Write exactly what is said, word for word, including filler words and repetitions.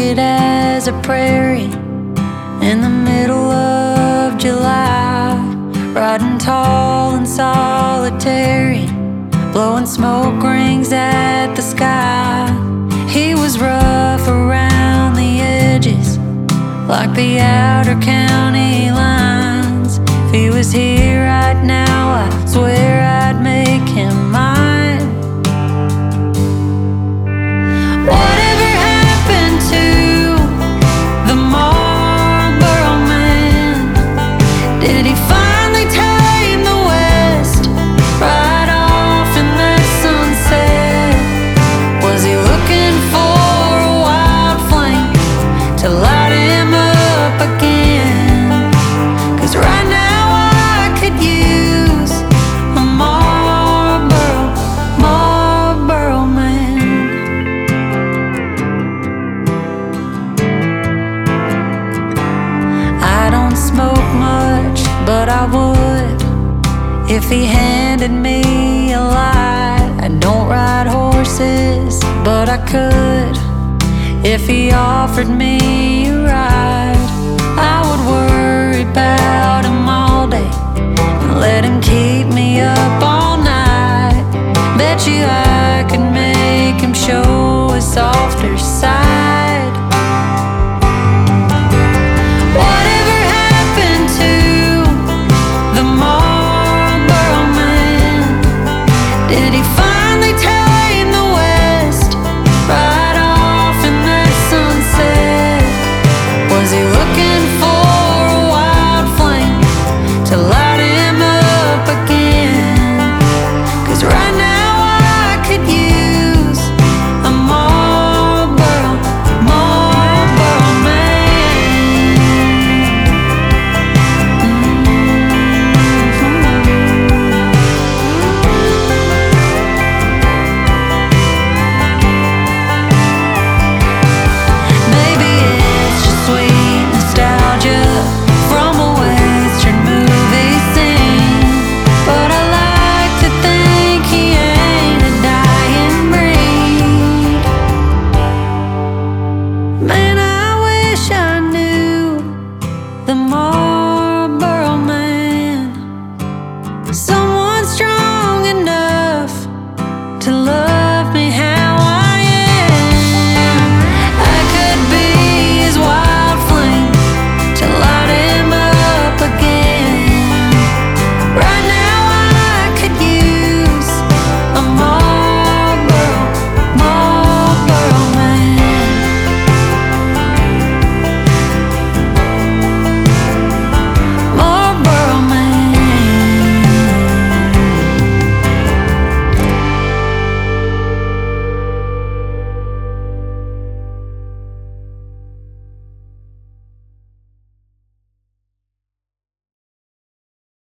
rugged as a prairie in the middle of July, riding tall and solitary, blowing smoke rings at the sky. He was rough around the edges, like the outer county lines. If he was here right now, I swear I'd make him mine. Whatever happened to the Marlboro Man? Did he finally tame the West right off in that sunset? Was he looking for a wild flame to light him up again? 'Cause right now I could use a Marlboro, Marlboro Man. I don't smoke much, but I would if he handed me a light. I don't ride horses, but I could if he offered me a ride. I would worry about him all day and let him keep me up all night. Bet you I